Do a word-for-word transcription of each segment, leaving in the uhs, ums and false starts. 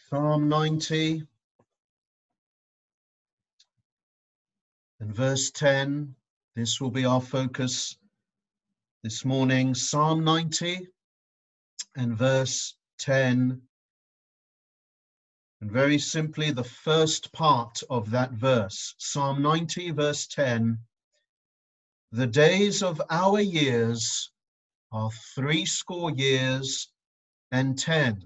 Psalm ninety and verse ten. This will be our focus this morning. Psalm ninety and verse ten. And very simply, the first part of that verse, Psalm ninety, verse ten. The days of our years are threescore years and ten.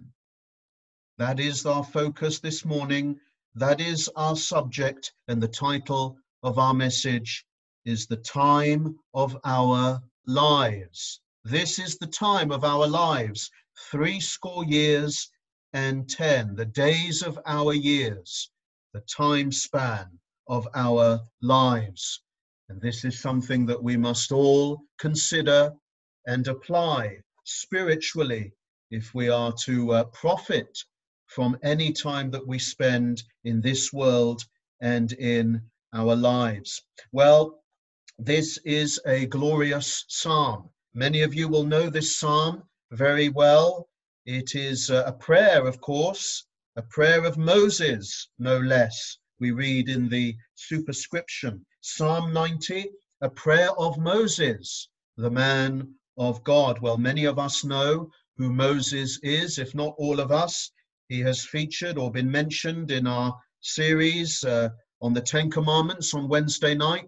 That is our focus this morning. That is our subject, and the title of our message is The Time of Our Lives. This is the time of our lives, threescore years and ten, the days of our years, the time span of our lives. And this is something that we must all consider and apply spiritually if we are to uh, profit from any time that we spend in this world and in our lives. Well, this is a glorious psalm. Many of you will know this psalm very well. It is a prayer, of course, a prayer of Moses, no less. We read in the superscription, Psalm ninety, a prayer of Moses, the man of God. Well, many of us know who Moses is, if not all of us. He has featured or been mentioned in our series uh, on the Ten Commandments on Wednesday night.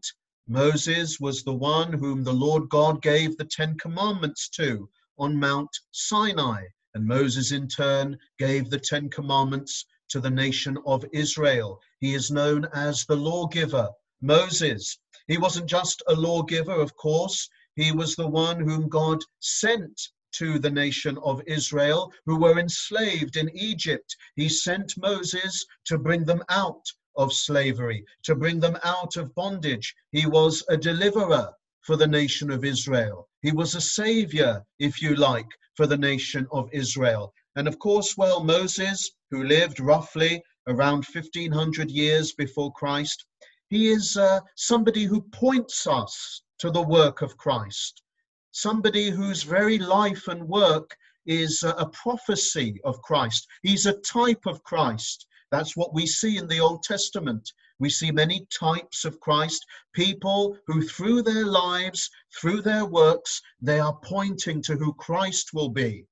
Moses was the one whom the Lord God gave the Ten Commandments to on Mount Sinai. And Moses in turn gave the Ten Commandments to the nation of Israel. He is known as the lawgiver, Moses. He wasn't just a lawgiver, of course. He was the one whom God sent to the nation of Israel, who were enslaved in Egypt. He sent Moses to bring them out of slavery, to bring them out of bondage. He was a deliverer for the nation of Israel. He was a savior, if you like, for the nation of Israel. And of course, well, Moses, who lived roughly around fifteen hundred years before Christ, he is uh, somebody who points us to the work of Christ. Somebody whose very life and work is a prophecy of Christ. He's a type of Christ. That's what we see in the Old Testament. We see many types of Christ, people who through their lives, through their works, they are pointing to who Christ will be.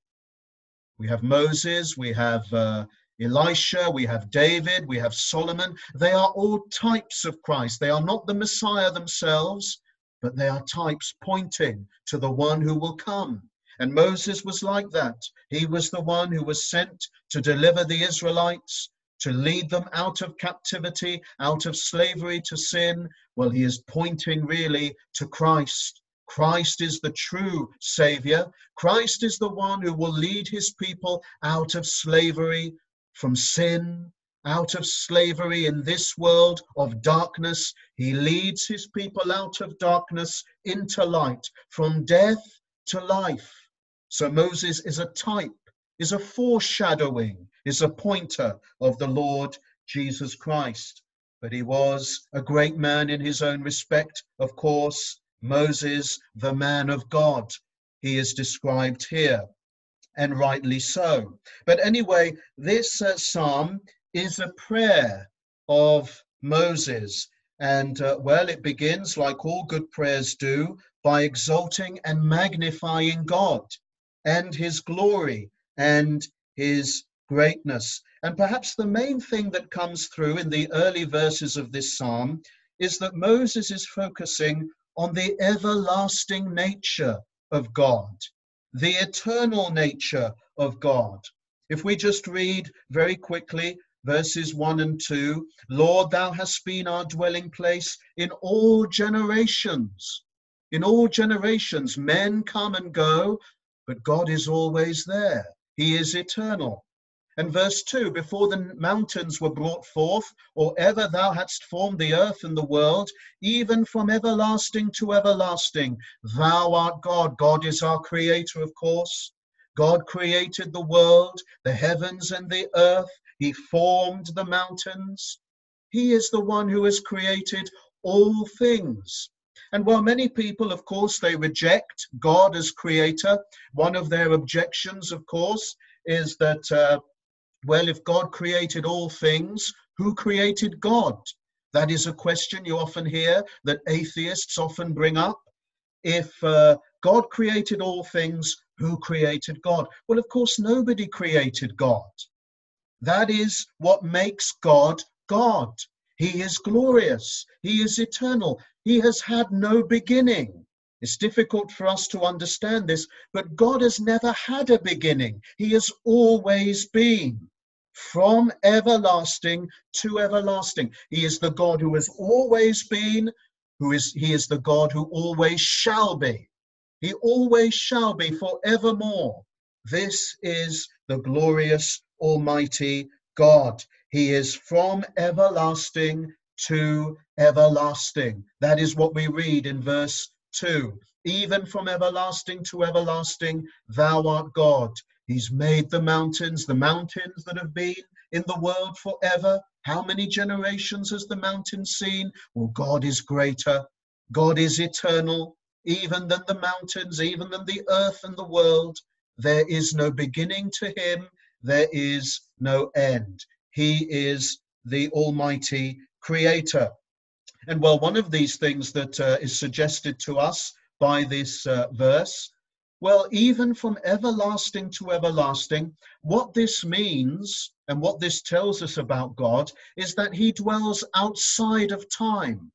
We have Moses, we have uh, Elisha, we have David, we have Solomon. They are all types of Christ. They are not the Messiah themselves, but they are types pointing to the one who will come. And Moses was like that. He was the one who was sent to deliver the Israelites, to lead them out of captivity, out of slavery to sin. Well, he is pointing really to Christ. Christ is the true Savior. Christ is the one who will lead his people out of slavery from sin, out of slavery in this world of darkness. He leads his people out of darkness into light, from death to life. So Moses is a type, is a foreshadowing, is a pointer of the Lord Jesus Christ. But he was a great man in his own respect, of course. Moses, the man of God, he is described here, and rightly so. But anyway, this uh, psalm is a prayer of Moses. And, uh, well, it begins, like all good prayers do, by exalting and magnifying God and his glory and his greatness. And perhaps the main thing that comes through in the early verses of this psalm is that Moses is focusing on the everlasting nature of God, the eternal nature of God. If we just read very quickly verses one and two, Lord, thou hast been our dwelling place in all generations. In all generations, men come and go, but God is always there. He is eternal. And verse two, before the mountains were brought forth, or ever thou hadst formed the earth and the world, even from everlasting to everlasting, thou art God. God is our creator, of course. God created the world, the heavens and the earth. He formed the mountains. He is the one who has created all things. And while many people, of course, they reject God as creator, one of their objections, of course, is that uh, Well, if God created all things, who created God? That is a question you often hear that atheists often bring up. If uh, God created all things, who created God? Well, of course, nobody created God. That is what makes God God. He is glorious. He is eternal. He has had no beginning. It's difficult for us to understand this, but God has never had a beginning. He has always been. From everlasting to everlasting. He is the God who has always been, who is he is the God who always shall be. He always shall be forevermore. This is the glorious Almighty God. He is from everlasting to everlasting. That is what we read in verse two. Even from everlasting to everlasting, thou art God. He's made the mountains, the mountains that have been in the world forever. How many generations has the mountain seen? Well, God is greater. God is eternal, even than the mountains, even than the earth and the world. There is no beginning to him. There is no end. He is the Almighty Creator. And well, one of these things that uh, is suggested to us by this uh, verse, well, even from everlasting to everlasting, what this means and what this tells us about God is that he dwells outside of time.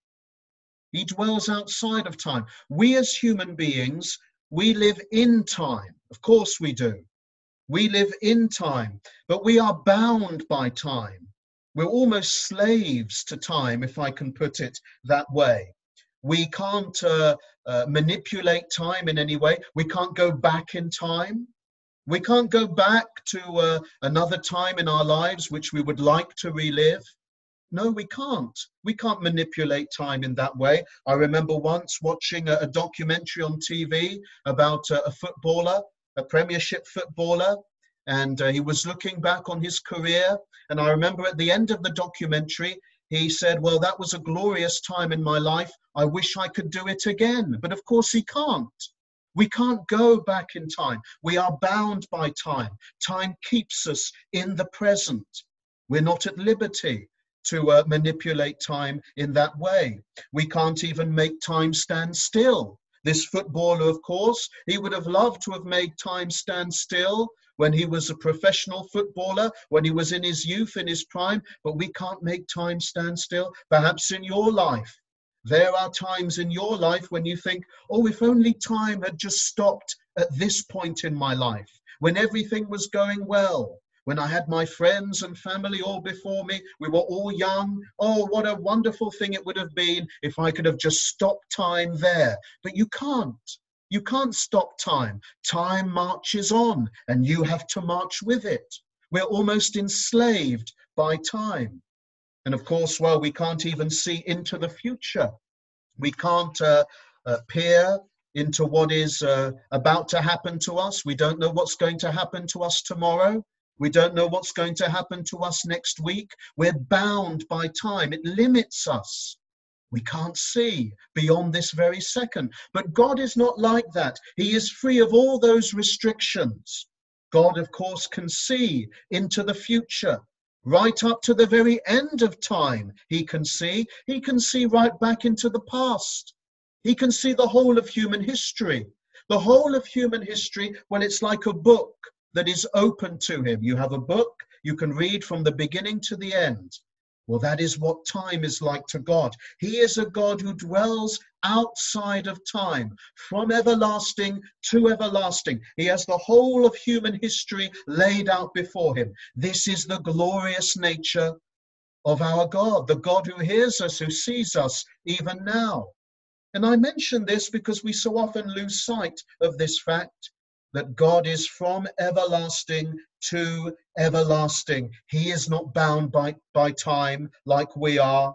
He dwells outside of time. We as human beings, we live in time. Of course we do. We live in time, but we are bound by time. We're almost slaves to time, if I can put it that way. We can't uh, uh, manipulate time in any way. We can't go back in time. We can't go back to uh, another time in our lives which we would like to relive. No, we can't. We can't manipulate time in that way. I remember once watching a, a documentary on T V about uh, a footballer, a Premiership footballer, and uh, he was looking back on his career. And I remember at the end of the documentary, he said, well, that was a glorious time in my life. I wish I could do it again. But of course he can't. We can't go back in time. We are bound by time. Time keeps us in the present. We're not at liberty to uh, manipulate time in that way. We can't even make time stand still. This footballer, of course, he would have loved to have made time stand still when he was a professional footballer, when he was in his youth, in his prime, but we can't make time stand still. Perhaps in your life, there are times in your life when you think, oh, if only time had just stopped at this point in my life, when everything was going well, when I had my friends and family all before me, we were all young. Oh, what a wonderful thing it would have been if I could have just stopped time there. But you can't. You can't stop time. Time marches on, and you have to march with it. We're almost enslaved by time. And of course, well, we can't even see into the future. We can't uh, uh, peer into what is uh, about to happen to us. We don't know what's going to happen to us tomorrow. We don't know what's going to happen to us next week. We're bound by time. It limits us. We can't see beyond this very second. But God is not like that. He is free of all those restrictions. God, of course, can see into the future. Right up to the very end of time, he can see. He can see right back into the past. He can see the whole of human history. The whole of human history, well, it's like a book that is open to him. You have a book, you can read from the beginning to the end. Well, that is what time is like to God. He is a God who dwells outside of time, from everlasting to everlasting. He has the whole of human history laid out before him. This is the glorious nature of our God, the God who hears us, who sees us even now. And I mention this because we so often lose sight of this fact, that God is from everlasting to everlasting. He is not bound by, by time like we are.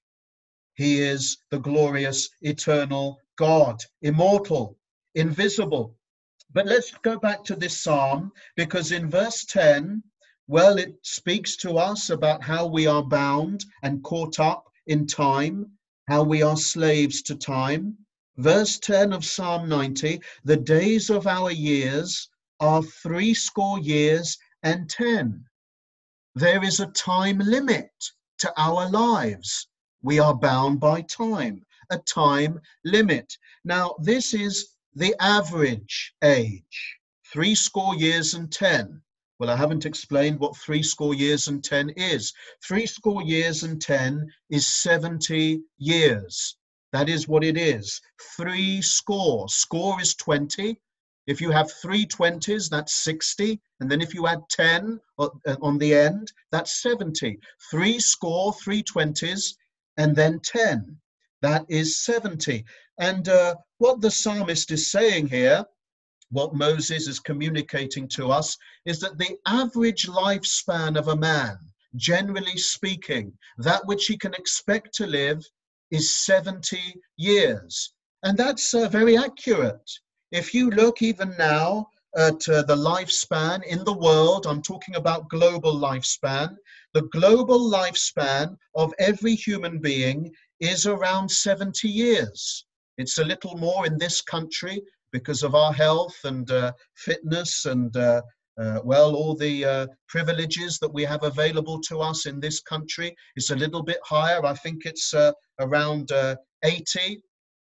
He is the glorious, eternal God, immortal, invisible. But let's go back to this psalm, because in verse ten, well, it speaks to us about how we are bound and caught up in time, how we are slaves to time. Verse ten of Psalm ninety, the days of our years are threescore years and ten. There is a time limit to our lives. We are bound by time, a time limit. Now, this is the average age, three score years and ten. Well, I haven't explained what three score years and ten is. Three score years and ten is seventy years. That is what it is. Three score. Score is twenty. If you have three twenties, that's sixty. And then if you add ten on the end, that's seventy. Three score, three twenties, and then ten. That is seventy. And uh, what the psalmist is saying here, what Moses is communicating to us, is that the average lifespan of a man, generally speaking, that which he can expect to live, is seventy years. And that's uh, very accurate. If you look even now at uh, the lifespan in the world, I'm talking about global lifespan, the global lifespan of every human being is around seventy years. It's a little more in this country because of our health and uh, fitness and, uh, uh, well, all the uh, privileges that we have available to us in this country. It's a little bit higher. I think it's uh, around uh, eighty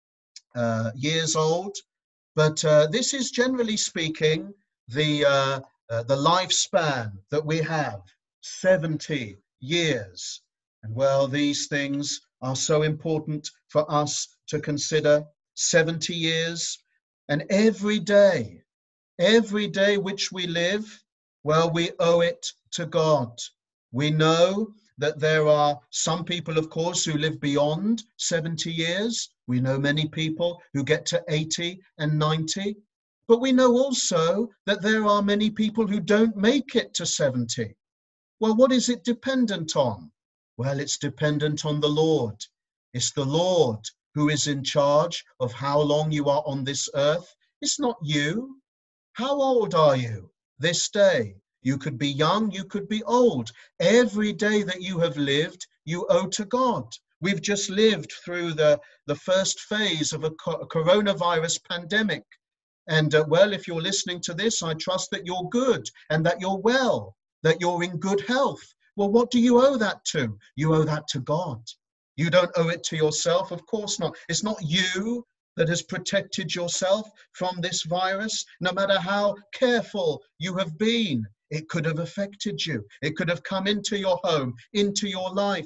uh, years old. But uh, this is, generally speaking, the, uh, uh, the lifespan that we have, seventy years. And well, these things are so important for us to consider. seventy years, and every day, every day which we live, well, we owe it to God. We know that there are some people, of course, who live beyond seventy years. We know many people who get to eighty and ninety. But we know also that there are many people who don't make it to seventy. Well, what is it dependent on? Well, it's dependent on the Lord. It's the Lord who is in charge of how long you are on this earth. It's not you. How old are you this day? You could be young, you could be old. Every day that you have lived, you owe to God. We've just lived through the, the first phase of a, co a coronavirus pandemic. And uh, well, if you're listening to this, I trust that you're good and that you're well, that you're in good health. Well, what do you owe that to? You owe that to God. You don't owe it to yourself, of course not. It's not you that has protected yourself from this virus. No matter how careful you have been, it could have affected you. It could have come into your home, into your life.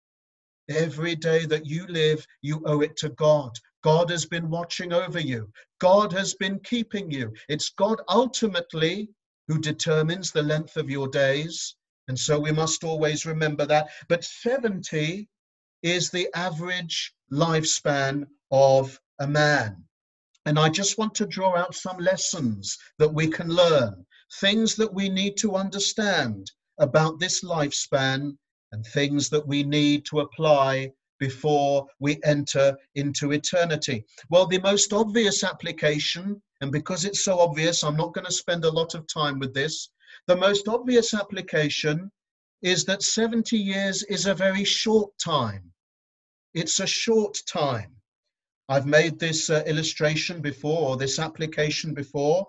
Every day that you live, you owe it to God. God has been watching over you. God has been keeping you. It's God ultimately who determines the length of your days. And so we must always remember that. But seventy is the average lifespan of a man. And I just want to draw out some lessons that we can learn, things that we need to understand about this lifespan, and things that we need to apply before we enter into eternity. Well, the most obvious application, and because it's so obvious, I'm not going to spend a lot of time with this. The most obvious application is that seventy years is a very short time. It's a short time. I've made this uh, illustration before, or this application before,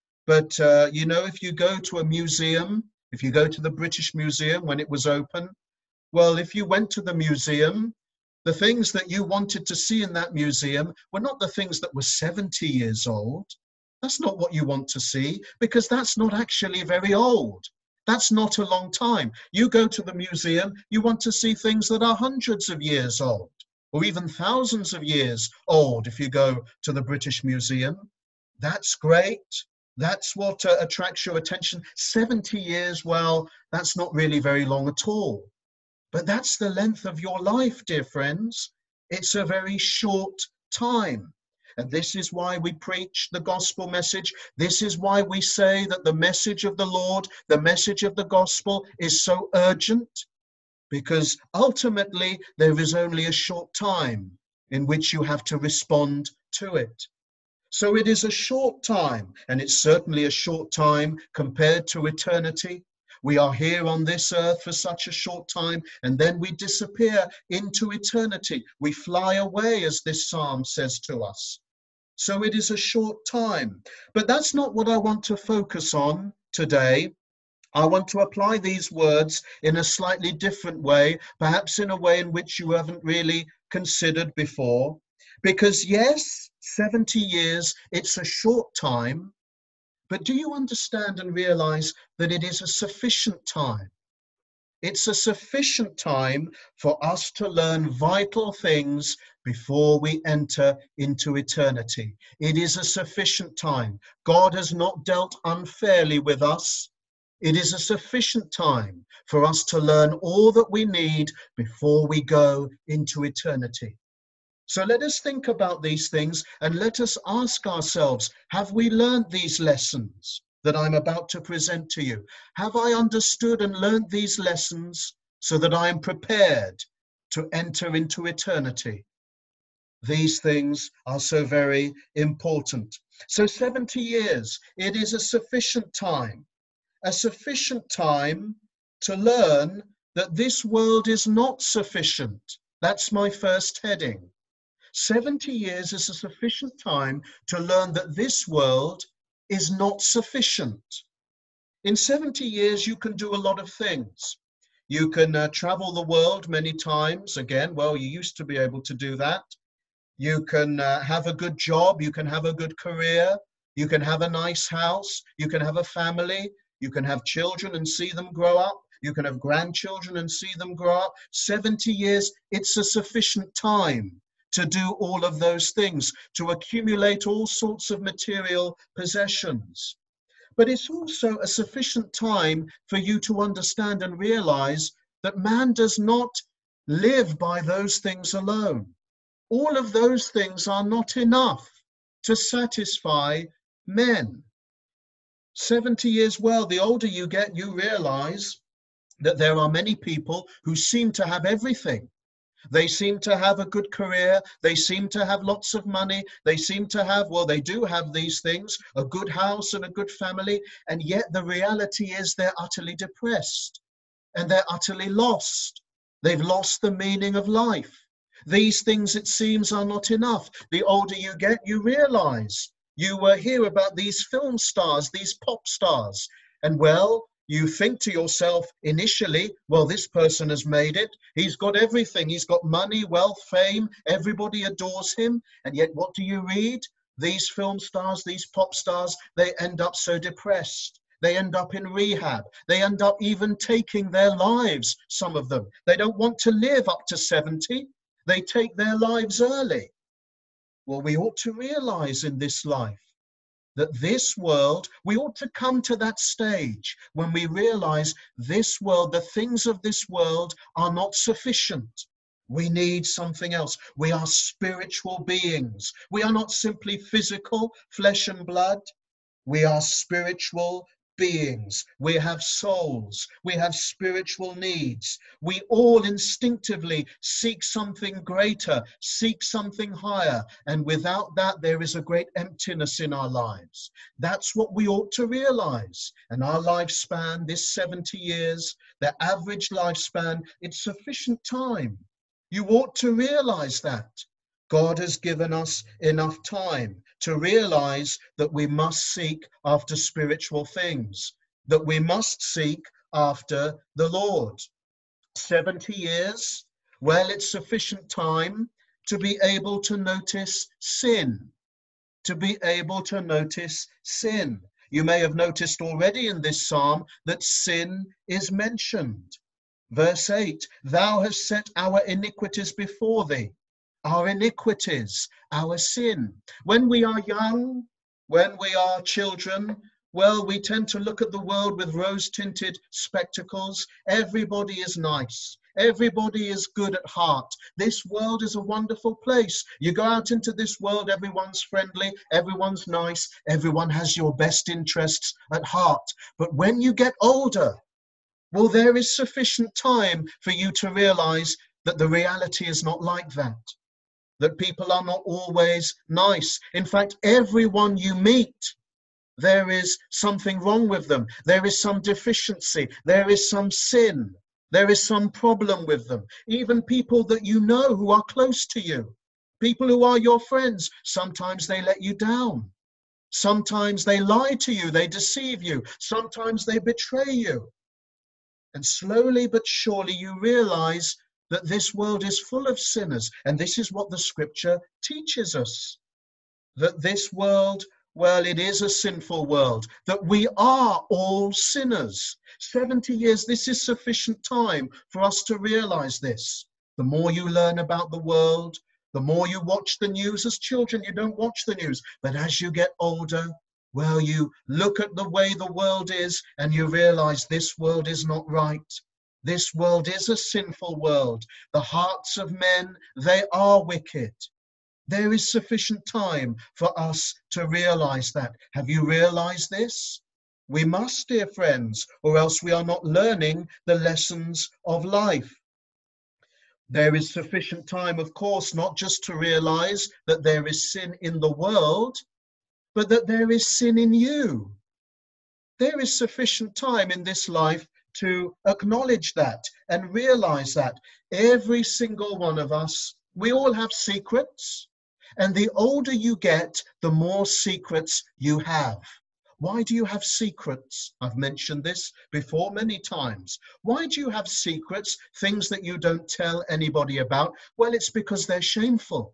but uh, you know, if you go to a museum, if you go to the British Museum when it was open, well, if you went to the museum, the things that you wanted to see in that museum were not the things that were seventy years old. That's not what you want to see, because that's not actually very old. That's not a long time. You go to the museum, you want to see things that are hundreds of years old, or even thousands of years old if you go to the British Museum. That's great. That's what uh, attracts your attention. seventy years, well, that's not really very long at all. But that's the length of your life, dear friends. It's a very short time. And this is why we preach the gospel message. This is why we say that the message of the Lord, the message of the gospel is so urgent, because ultimately there is only a short time in which you have to respond to it. So it is a short time, and it's certainly a short time compared to eternity. We are here on this earth for such a short time, and then we disappear into eternity. We fly away, as this psalm says to us. So it is a short time. But that's not what I want to focus on today. I want to apply these words in a slightly different way, perhaps in a way in which you haven't really considered before. Because yes, seventy years, it's a short time, but do you understand and realize that it is a sufficient time? It's a sufficient time for us to learn vital things before we enter into eternity. It is a sufficient time. God has not dealt unfairly with us. It is a sufficient time for us to learn all that we need before we go into eternity. So let us think about these things and let us ask ourselves, have we learned these lessons that I'm about to present to you? Have I understood and learned these lessons so that I am prepared to enter into eternity? These things are so very important. So seventy years, it is a sufficient time, a sufficient time to learn that this world is not sufficient. That's my first heading. seventy years is a sufficient time to learn that this world is not sufficient. In seventy years, you can do a lot of things. You can uh, travel the world many times. Again, well, you used to be able to do that. You can uh, have a good job. You can have a good career. You can have a nice house. You can have a family. You can have children and see them grow up. You can have grandchildren and see them grow up. seventy years, it's a sufficient time to do all of those things, to accumulate all sorts of material possessions. But it's also a sufficient time for you to understand and realize that man does not live by those things alone. All of those things are not enough to satisfy men. seventy years, well, the older you get, you realize that there are many people who seem to have everything. They seem to have a good career. They seem to have lots of money. They seem to have, well, they do have these things, a good house and a good family. And yet the reality is they're utterly depressed and they're utterly lost. They've lost the meaning of life. These things, it seems, are not enough. The older you get, you realize. You uh, hear about these film stars, these pop stars, and well, you think to yourself initially, well, this person has made it. He's got everything. He's got money, wealth, fame. Everybody adores him. And yet what do you read? These film stars, these pop stars, they end up so depressed. They end up in rehab. They end up even taking their lives, some of them. They don't want to live up to seventy. They take their lives early. Well, we ought to realize in this life that this world, we ought to come to that stage when we realize this world, the things of this world are not sufficient. We need something else. We are spiritual beings. We are not simply physical, flesh and blood. We are spiritual beings. We have souls. We have spiritual needs. We all instinctively seek something greater, seek something higher. And without that, there is a great emptiness in our lives. That's what we ought to realize. And our lifespan, this seventy years, the average lifespan, it's sufficient time. You ought to realize that. God has given us enough time to realize that we must seek after spiritual things, that we must seek after the Lord. seventy years, well, it's sufficient time to be able to notice sin, to be able to notice sin. You may have noticed already in this psalm that sin is mentioned. Verse eight, thou hast set our iniquities before thee. Our iniquities, our sin. When we are young, when we are children, well, we tend to look at the world with rose-tinted spectacles. Everybody is nice. Everybody is good at heart. This world is a wonderful place. You go out into this world, everyone's friendly, everyone's nice, everyone has your best interests at heart. But when you get older, well, there is sufficient time for you to realize that the reality is not like that. That people are not always nice. In fact, everyone you meet, there is something wrong with them. There is some deficiency. There is some sin. There is some problem with them. Even people that you know who are close to you, people who are your friends, sometimes they let you down. Sometimes they lie to you, they deceive you. Sometimes they betray you. And slowly but surely you realize that this world is full of sinners. And this is what the scripture teaches us. That this world, well, it is a sinful world. That we are all sinners. seventy years, this is sufficient time for us to realize this. The more you learn about the world, the more you watch the news. As children, you don't watch the news. But as you get older, well, you look at the way the world is and you realize this world is not right. This world is a sinful world. The hearts of men, they are wicked. There is sufficient time for us to realize that. Have you realized this? We must, dear friends, or else we are not learning the lessons of life. There is sufficient time, of course, not just to realize that there is sin in the world, but that there is sin in you. There is sufficient time in this life to acknowledge that and realize that. Every single one of us, we all have secrets, and the older you get, the more secrets you have. Why do you have secrets? I've mentioned this before many times. Why do you have secrets, things that you don't tell anybody about? Well, it's because they're shameful.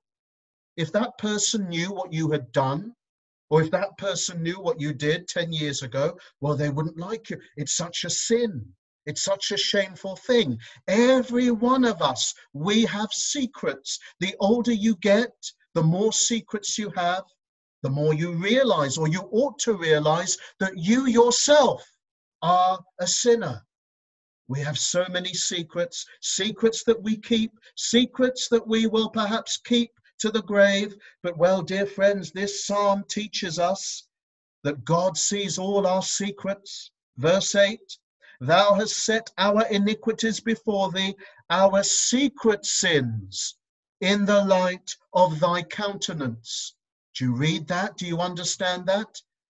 If that person knew what you had done, or if that person knew what you did ten years ago, well, they wouldn't like you. It's such a sin. It's such a shameful thing. Every one of us, we have secrets. The older you get, the more secrets you have, the more you realize, or you ought to realize, that you yourself are a sinner. We have so many secrets, secrets that we keep, secrets that we will perhaps keep to the grave. But well, dear friends, this psalm teaches us that God sees all our secrets. Verse eight, thou hast set our iniquities before thee, our secret sins in the light of thy countenance. Do you read that? Do you understand that?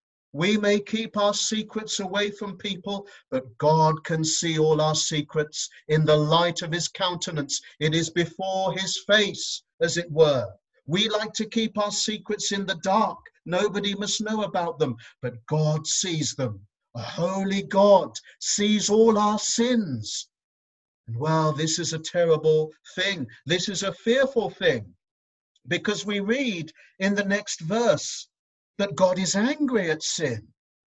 We may keep our secrets away from people, but God can see all our secrets in the light of his countenance. It is before his face, as it were. We like to keep our secrets in the dark. Nobody must know about them, but God sees them. A holy God sees all our sins. And well, this is a terrible thing. This is a fearful thing, because we read in the next verse that God is angry at sin.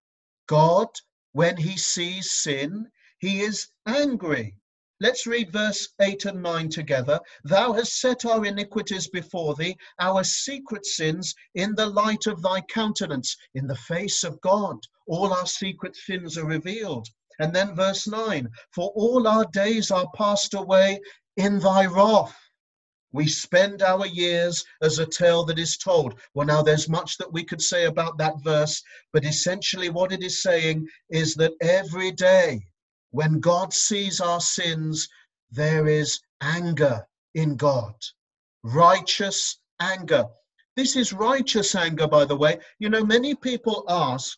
God, when he sees sin, he is angry. Let's read verse eight and nine together. Thou hast set our iniquities before thee, our secret sins in the light of thy countenance. In the face of God, all our secret sins are revealed. And then verse nine, for all our days are passed away in thy wrath. We spend our years as a tale that is told. Well, now there's much that we could say about that verse, but essentially what it is saying is that every day when God sees our sins, there is anger in God. Righteous anger. This is righteous anger, by the way. You know, many people ask,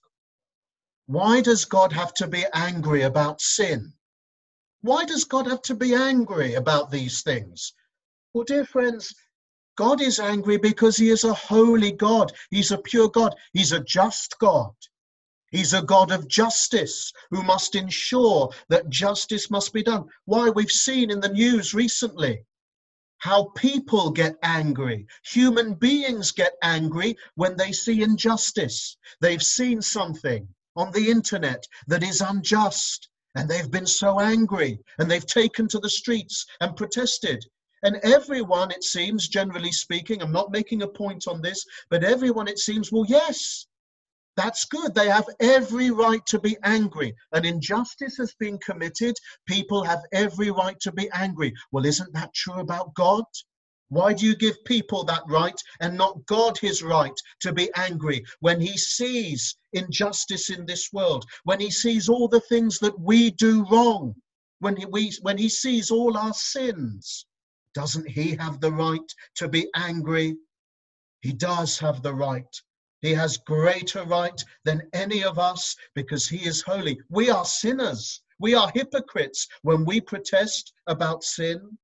why does God have to be angry about sin? Why does God have to be angry about these things? Well, dear friends, God is angry because he is a holy God. He's a pure God. He's a just God. He's a God of justice who must ensure that justice must be done. Why, we've seen in the news recently how people get angry. Human beings get angry when they see injustice. They've seen something on the internet that is unjust, and they've been so angry, and they've taken to the streets and protested. And everyone, it seems, generally speaking, I'm not making a point on this, but everyone, it seems, well, yes, that's good. They have every right to be angry. An injustice has been committed. People have every right to be angry. Well, isn't that true about God? Why do you give people that right and not God his right to be angry when he sees injustice in this world, when he sees all the things that we do wrong, when he, we, when he sees all our sins? Doesn't he have the right to be angry? He does have the right. He has greater right than any of us because he is holy. We are sinners. We are hypocrites when we protest about sin.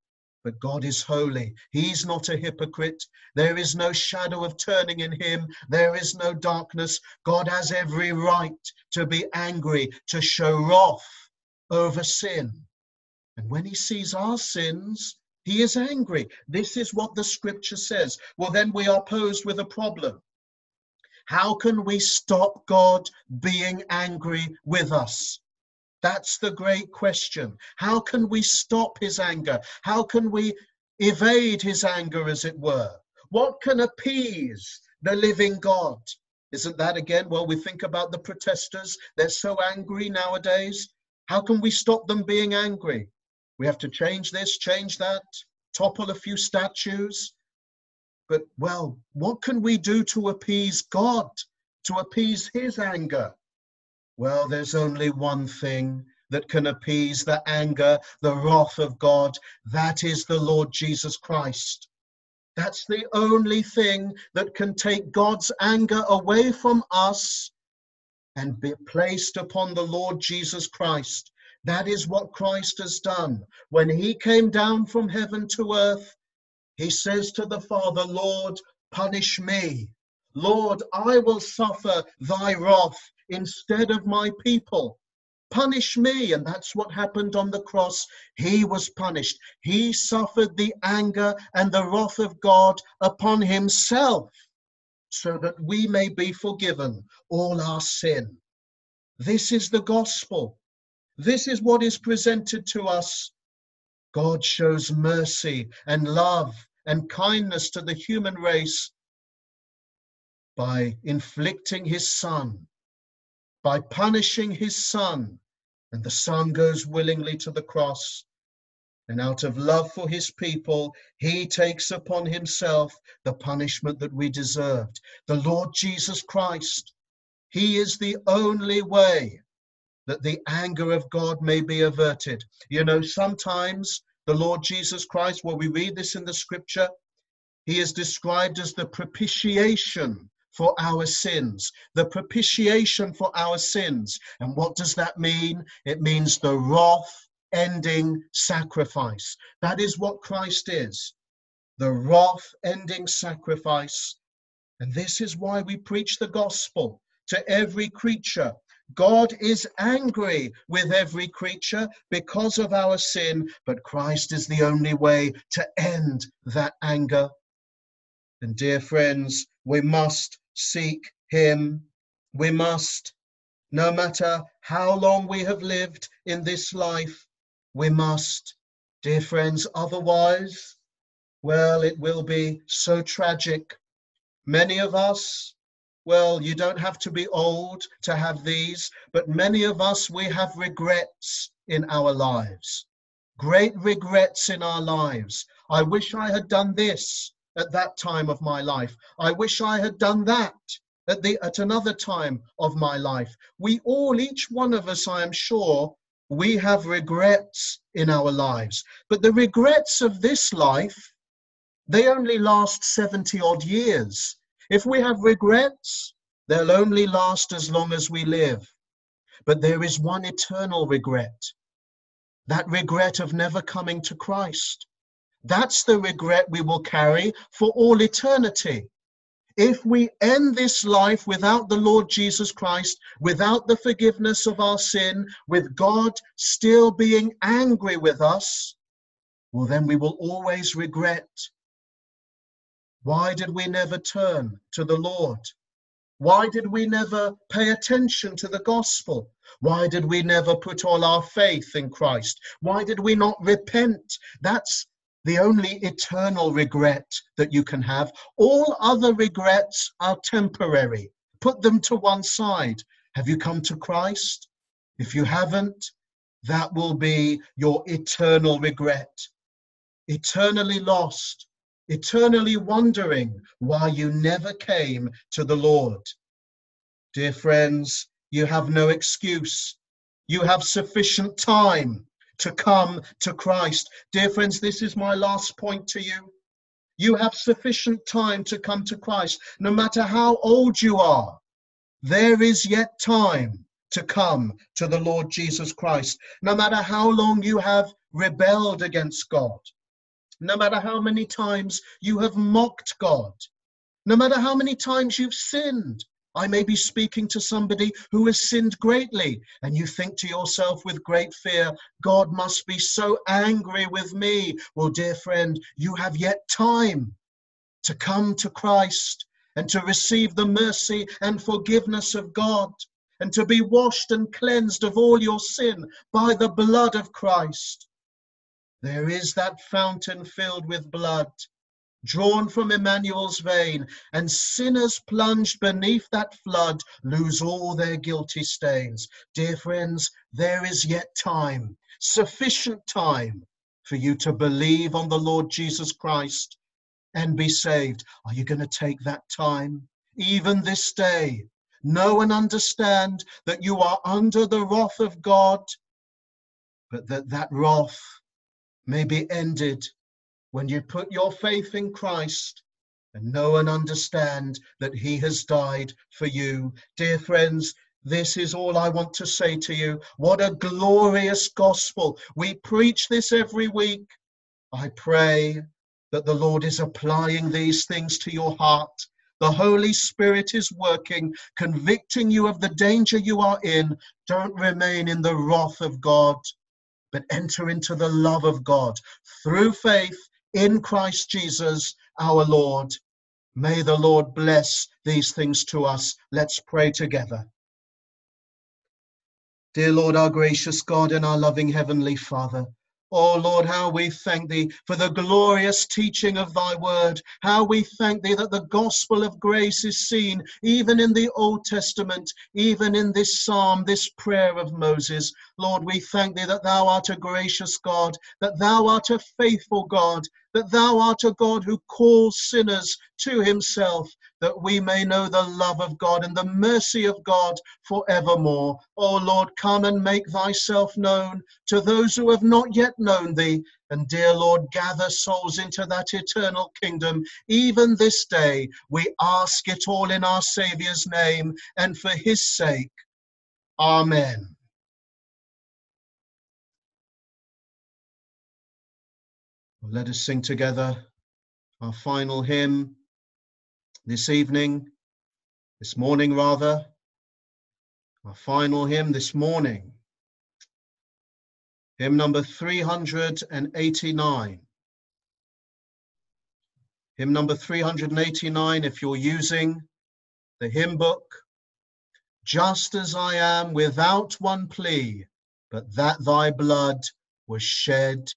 But God is holy. He's not a hypocrite. There is no shadow of turning in him. There is no darkness. God has every right to be angry, to show wrath over sin. And when he sees our sins, he is angry. This is what the scripture says. Well, then we are posed with a problem. How can we stop God being angry with us? That's the great question. How can we stop his anger? How can we evade his anger, as it were? What can appease the living God? Isn't that again? Well, we think about the protesters. They're so angry nowadays. How can we stop them being angry? We have to change this, change that, topple a few statues. But, well, what can we do to appease God, to appease his anger? Well, there's only one thing that can appease the anger, the wrath of God. That is the Lord Jesus Christ. That's the only thing that can take God's anger away from us and be placed upon the Lord Jesus Christ. That is what Christ has done. When he came down from heaven to earth, he says to the Father, Lord, punish me. Lord, I will suffer thy wrath instead of my people. Punish me. And that's what happened on the cross. He was punished. He suffered the anger and the wrath of God upon himself so that we may be forgiven all our sin. This is the gospel. This is what is presented to us. God shows mercy and love and kindness to the human race by inflicting his son, by punishing his son. And the son goes willingly to the cross. And out of love for his people, he takes upon himself the punishment that we deserved. The Lord Jesus Christ, he is the only way that the anger of God may be averted. You know, sometimes the Lord Jesus Christ, well, we read this in the scripture, he is described as the propitiation for our sins, the propitiation for our sins. And what does that mean? It means the wrath-ending sacrifice. That is what Christ is, the wrath-ending sacrifice. And this is why we preach the gospel to every creature. God is angry with every creature because of our sin, but Christ is the only way to end that anger. And dear friends, we must seek him. We must, no matter how long we have lived in this life, we must, dear friends, otherwise, well, it will be so tragic. Many of us, well, you don't have to be old to have these, but many of us, we have regrets in our lives, great regrets in our lives. I wish I had done this at that time of my life. I wish I had done that at the at another time of my life. We all, each one of us, I am sure, we have regrets in our lives. But the regrets of this life, they only last seventy odd years. If we have regrets, they'll only last as long as we live. But there is one eternal regret, that regret of never coming to Christ. That's the regret we will carry for all eternity. If we end this life without the Lord Jesus Christ, without the forgiveness of our sin, with God still being angry with us, well, then we will always regret. Why did we never turn to the Lord? Why did we never pay attention to the gospel? Why did we never put all our faith in Christ? Why did we not repent? That's the only eternal regret that you can have. All other regrets are temporary. Put them to one side. Have you come to Christ? If you haven't, that will be your eternal regret. Eternally lost. Eternally wondering why you never came to the Lord. Dear friends, you have no excuse. You have sufficient time to come to Christ. Dear friends, this is my last point to you. You have sufficient time to come to Christ. No matter how old you are, there is yet time to come to the Lord Jesus Christ. No matter how long you have rebelled against God, No matter how many times you have mocked God, no matter how many times you've sinned. I may be speaking to somebody who has sinned greatly, and you think to yourself with great fear, God must be so angry with me. Well, dear friend, you have yet time to come to Christ and to receive the mercy and forgiveness of God, and to be washed and cleansed of all your sin by the blood of Christ. There is that fountain filled with blood, drawn from Emmanuel's vein, and sinners plunged beneath that flood lose all their guilty stains. Dear friends, there is yet time, sufficient time, for you to believe on the Lord Jesus Christ and be saved. Are you going to take that time, even this day? Know and understand that you are under the wrath of God, but that that wrath may be ended when you put your faith in Christ and know and understand that he has died for you. Dear friends, this is all I want to say to you. What a glorious gospel. We preach this every week. I pray that the Lord is applying these things to your heart. The Holy Spirit is working, convicting you of the danger you are in. Don't remain in the wrath of God, but enter into the love of God through faith in Christ Jesus our Lord. May the Lord bless these things to us. Let's pray together. Dear Lord, our gracious God and our loving Heavenly Father, oh Lord, how we thank thee for the glorious teaching of thy word. How we thank thee that the gospel of grace is seen even in the Old Testament, even in this psalm, this prayer of Moses. Lord, we thank thee that thou art a gracious God, that thou art a faithful God, that thou art a God who calls sinners to himself, that we may know the love of God and the mercy of God forevermore. O Lord, come and make thyself known to those who have not yet known thee. And dear Lord, gather souls into that eternal kingdom. Even this day, we ask it all in our Saviour's name and for his sake. Amen. Let us sing together our final hymn this evening, this morning rather, our final hymn this morning, hymn number three hundred eighty-nine. Hymn number three hundred eighty-nine, if you're using the hymn book. Just as I am without one plea, but that thy blood was shed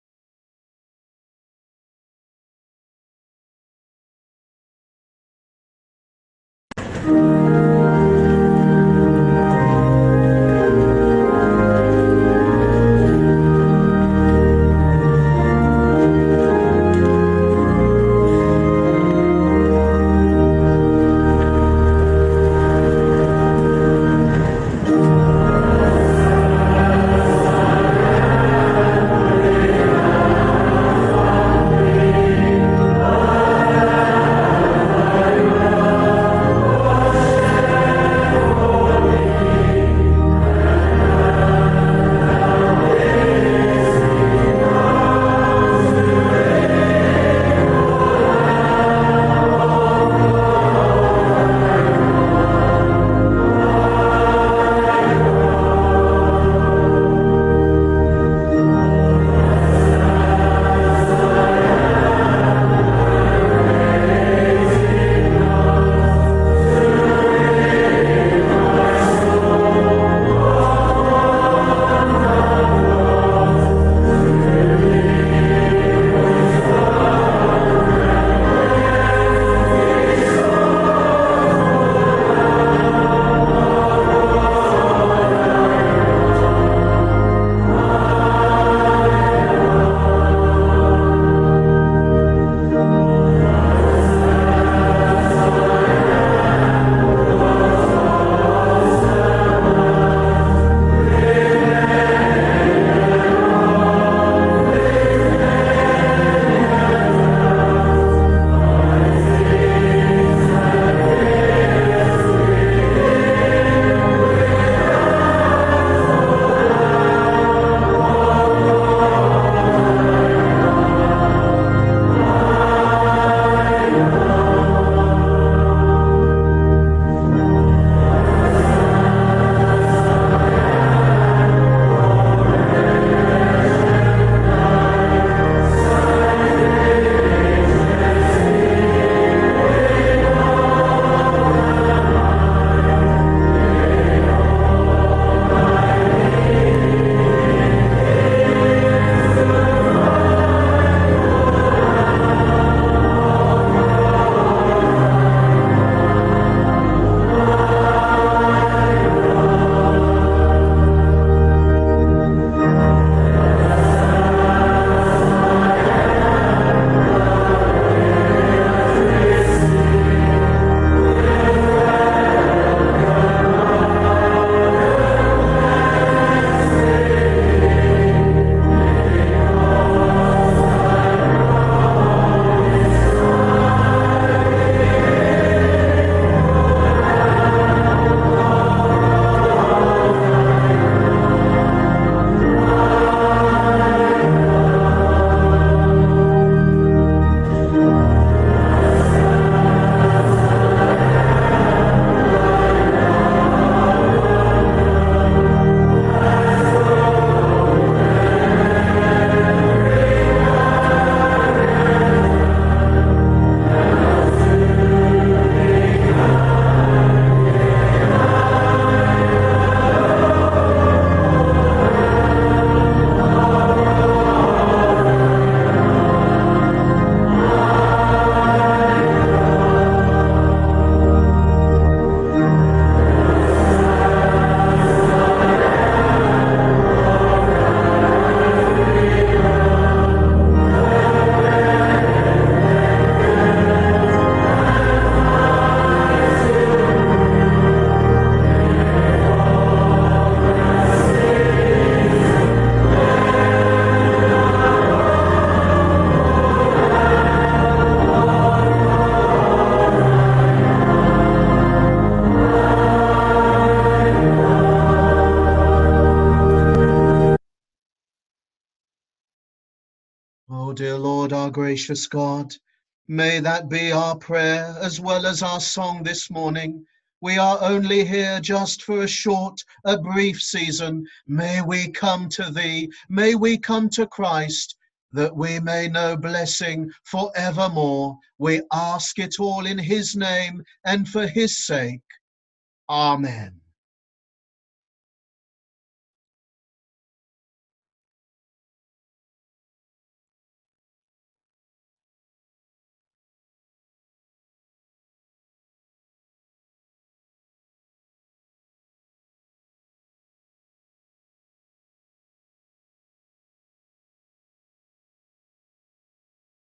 Oh, dear Lord, our gracious God, may that be our prayer as well as our song this morning. We are only here just for a short, a brief season. May we come to Thee, may we come to Christ, that we may know blessing forevermore. We ask it all in His name and for His sake. Amen.